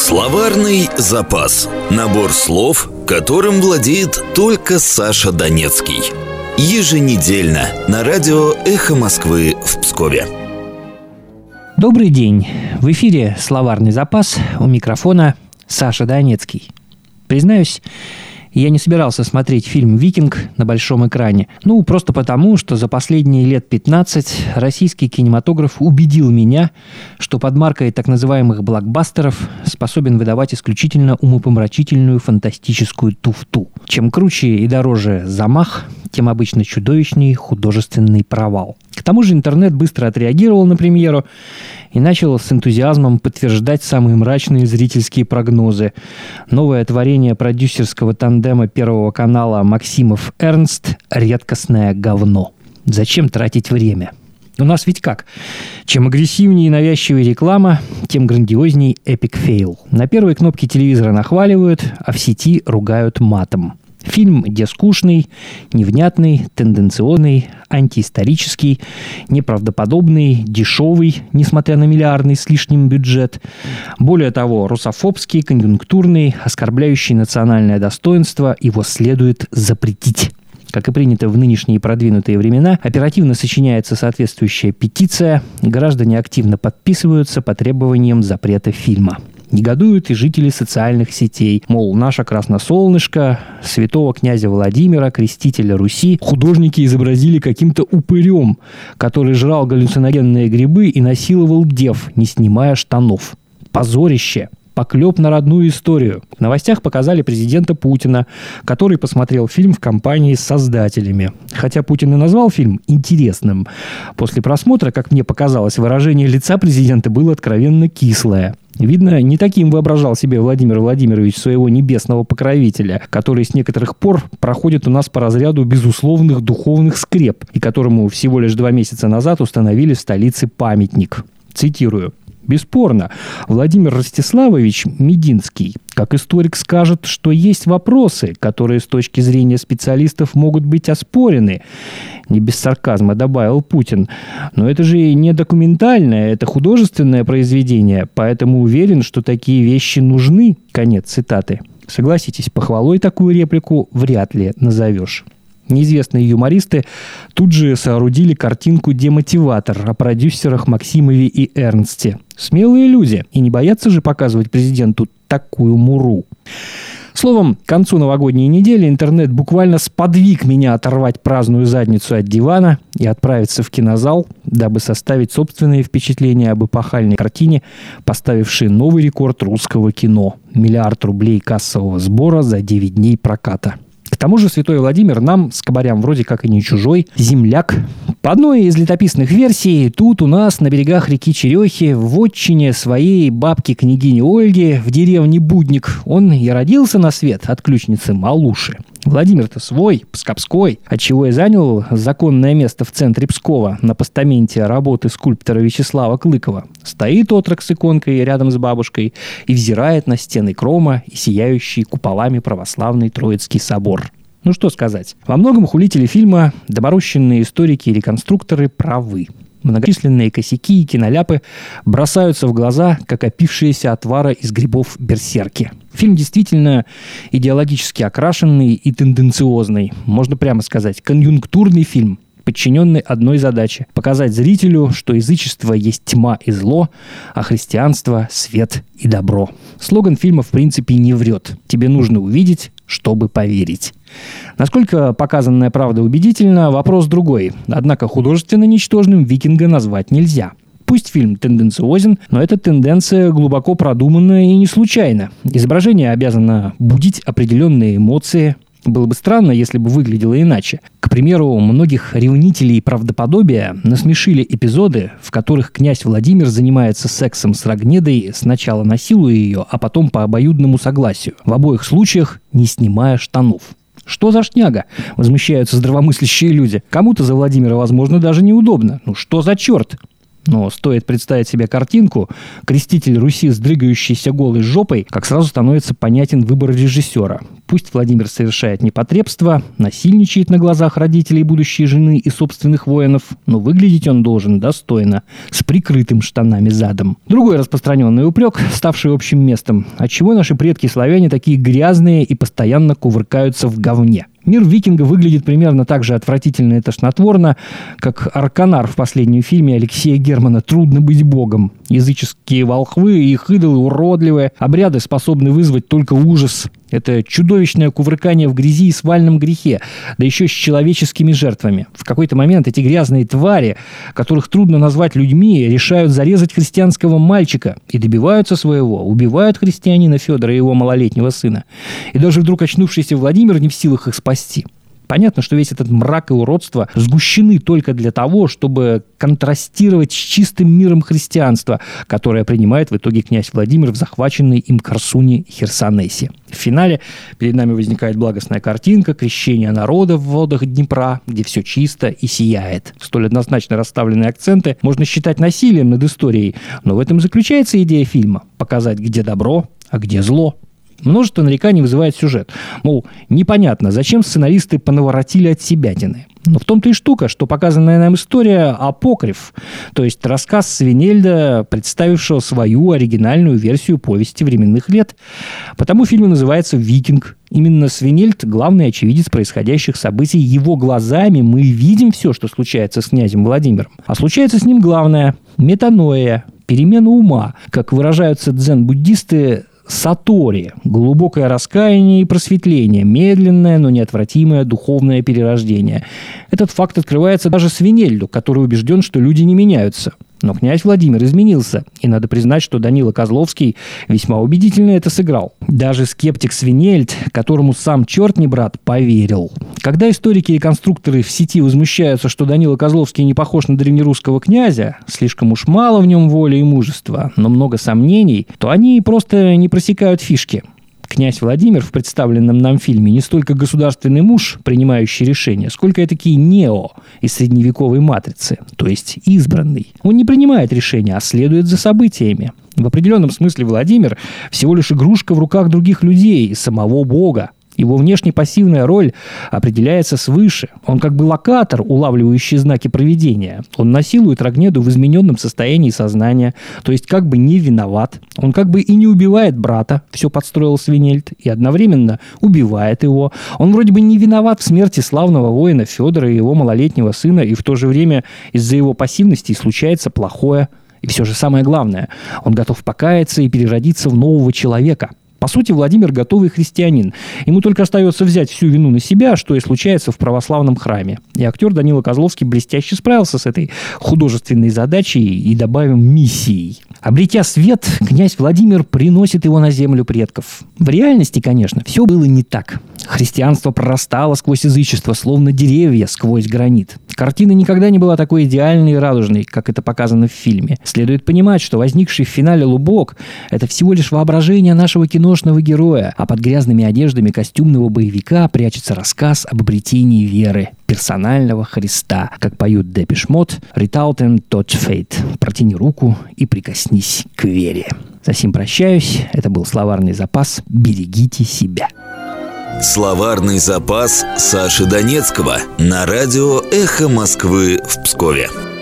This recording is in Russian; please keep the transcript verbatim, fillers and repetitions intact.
Словарный запас. Набор слов, которым владеет только Саша Донецкий. Еженедельно на радио «Эхо Москвы» в Пскове. Добрый день. В эфире «Словарный запас». У микрофона Саша Донецкий. Признаюсь, я не собирался смотреть фильм «Викинг» на большом экране. Ну, просто потому, что за последние лет пятнадцать российский кинематограф убедил меня, что под маркой так называемых блокбастеров способен выдавать исключительно умопомрачительную фантастическую туфту. Чем круче и дороже замах, тем обычно чудовищней художественный провал. К тому же интернет быстро отреагировал на премьеру и начал с энтузиазмом подтверждать самые мрачные зрительские прогнозы. Новое творение продюсерского тандема Первого канала Максимов Эрнст – редкостное говно. Зачем тратить время? У нас ведь как? Чем агрессивнее и навязчивая реклама, тем грандиозней эпик фейл. На первой кнопке телевизора нахваливают, а в сети ругают матом. Фильм где скучный, невнятный, тенденциозный, антиисторический, неправдоподобный, дешевый, несмотря на миллиардный с лишним бюджет. Более того, русофобский, конъюнктурный, оскорбляющий национальное достоинство, его следует запретить. Как и принято в нынешние продвинутые времена, оперативно сочиняется соответствующая петиция, граждане активно подписываются по требованиям запрета фильма. Негодуют и жители социальных сетей. Мол, наше красносолнышко, святого князя Владимира, крестителя Руси, художники изобразили каким-то упырем, который жрал галлюциногенные грибы и насиловал дев, не снимая штанов. Позорище! Поклеп на родную историю. В новостях показали президента Путина, который посмотрел фильм в компании с создателями. Хотя Путин и назвал фильм интересным. После просмотра, как мне показалось, выражение лица президента было откровенно кислое. Видно, не таким воображал себе Владимир Владимирович своего небесного покровителя, который с некоторых пор проходит у нас по разряду безусловных духовных скреп, и которому всего лишь два месяца назад установили в столице памятник. Цитирую. Бесспорно, Владимир Ростиславович Мединский, как историк, скажет, что есть вопросы, которые с точки зрения специалистов могут быть оспорены. Не без сарказма добавил Путин. Но это же не документальное, это художественное произведение, поэтому уверен, что такие вещи нужны. Конец цитаты. Согласитесь, похвалой такую реплику вряд ли назовешь. Неизвестные юмористы тут же соорудили картинку-демотиватор о продюсерах Максимове и Эрнсте. Смелые люди, и не боятся же показывать президенту такую муру. Словом, к концу новогодней недели интернет буквально сподвиг меня оторвать праздную задницу от дивана и отправиться в кинозал, дабы составить собственные впечатления об эпохальной картине, поставившей новый рекорд русского кино – миллиард рублей кассового сбора за девять дней проката. К тому же святой Владимир нам, скобарям вроде как и не чужой, земляк. По одной из летописных версий, тут у нас на берегах реки Черехи, в вотчине своей бабки-княгини Ольги, в деревне Будник, он и родился на свет от ключницы Малуши. Владимир-то свой, пскопской, отчего и занял законное место в центре Пскова на постаменте работы скульптора Вячеслава Клыкова. Стоит отрок с иконкой рядом с бабушкой и взирает на стены Крома и сияющий куполами православный Троицкий собор. Ну что сказать, во многом хулители фильма, доморощенные историки и реконструкторы правы. Многочисленные косяки и киноляпы бросаются в глаза, как опившиеся отвара из грибов берсерки. Фильм действительно идеологически окрашенный и тенденциозный. Можно прямо сказать, конъюнктурный фильм, подчиненный одной задаче – показать зрителю, что язычество есть тьма и зло, а христианство – свет и добро. Слоган фильма в принципе не врет. Тебе нужно увидеть, чтобы поверить. Насколько показанная правда убедительна, вопрос другой. Однако художественно ничтожным «Викинга» назвать нельзя. Пусть фильм тенденциозен, но эта тенденция глубоко продумана и не случайна. Изображение обязано будить определенные эмоции. Было бы странно, если бы выглядело иначе. К примеру, многих ревнителей правдоподобия насмешили эпизоды, в которых князь Владимир занимается сексом с Рогнедой, сначала насилуя ее, а потом по обоюдному согласию. В обоих случаях не снимая штанов. Что за шняга? Возмущаются здравомыслящие люди. Кому-то за Владимира, возможно, даже неудобно. Ну что за черт? Но стоит представить себе картинку «Креститель Руси с дрыгающейся голой жопой», как сразу становится понятен выбор режиссера. Пусть Владимир совершает непотребство, насильничает на глазах родителей будущей жены и собственных воинов, но выглядеть он должен достойно, с прикрытым штанами задом. Другой распространенный упрек, ставший общим местом. Отчего наши предки-славяне такие грязные и постоянно кувыркаются в говне? Мир викинга выглядит примерно так же отвратительно и тошнотворно, как Арканар в последнем фильме Алексея Германа «Трудно быть богом». Языческие волхвы и их идолы уродливые, обряды способны вызвать только ужас. Это чудовищное кувыркание в грязи и свальном грехе, да еще с человеческими жертвами. В какой-то момент эти грязные твари, которых трудно назвать людьми, решают зарезать христианского мальчика и добиваются своего, убивают христианина Федора и его малолетнего сына. И даже вдруг очнувшийся Владимир не в силах их спасти. Понятно, что весь этот мрак и уродство сгущены только для того, чтобы контрастировать с чистым миром христианства, которое принимает в итоге князь Владимир в захваченной им Корсуне Херсонесе. В финале перед нами возникает благостная картинка крещения народа в водах Днепра, где все чисто и сияет. Столь однозначно расставленные акценты можно считать насилием над историей, но в этом заключается идея фильма – показать, где добро, а где зло. Множество нареканий вызывает сюжет. Мол, непонятно, зачем сценаристы понаворотили от себятины. Но в том-то и штука, что показанная нам история – апокриф, то есть рассказ Свинельда, представившего свою оригинальную версию повести временных лет. Потому фильм и называется «Викинг». Именно Свинельд – главный очевидец происходящих событий. Его глазами мы видим все, что случается с князем Владимиром. А случается с ним главное – метаноия, перемена ума, как выражаются дзен-буддисты, сатори, глубокое раскаяние и просветление, медленное, но неотвратимое духовное перерождение. Этот факт открывается даже Свинельду, который убежден, что люди не меняются. Но князь Владимир изменился, и надо признать, что Данила Козловский весьма убедительно это сыграл. Даже скептик Свинельд, которому сам черт не брат, поверил. Когда историки и конструкторы в сети возмущаются, что Данила Козловский не похож на древнерусского князя, слишком уж мало в нем воли и мужества, но много сомнений, то они просто не просекают фишки. Князь Владимир в представленном нам фильме не столько государственный муж, принимающий решения, сколько этакий Нео из средневековой матрицы, то есть избранный. Он не принимает решения, а следует за событиями. В определенном смысле Владимир всего лишь игрушка в руках других людей и самого Бога. Его внешне пассивная роль определяется свыше. Он как бы локатор, улавливающий знаки провидения. Он насилует Рогнеду в измененном состоянии сознания, то есть как бы не виноват. Он как бы и не убивает брата, все подстроил Свинельд, и одновременно убивает его. Он вроде бы не виноват в смерти славного воина Федора и его малолетнего сына, и в то же время из-за его пассивности случается плохое. И все же самое главное, он готов покаяться и переродиться в нового человека. По сути, Владимир готовый христианин. Ему только остается взять всю вину на себя, что и случается в православном храме. И актер Данила Козловский блестяще справился с этой художественной задачей и, добавим, миссией. Обретя свет, князь Владимир приносит его на землю предков. В реальности, конечно, все было не так. Христианство прорастало сквозь язычество, словно деревья сквозь гранит. Картина никогда не была такой идеальной и радужной, как это показано в фильме. Следует понимать, что возникший в финале Лубок – это всего лишь воображение нашего киношного героя, а под грязными одеждами костюмного боевика прячется рассказ об обретении веры, персонального Христа, как поют Depeche Mode, «Reach out and touch faith» – «Протяни руку и прикоснись к вере». За сим прощаюсь. Это был словарный запас. Берегите себя. Словарный запас Саши Донецкого на радио «Эхо Москвы» в Пскове.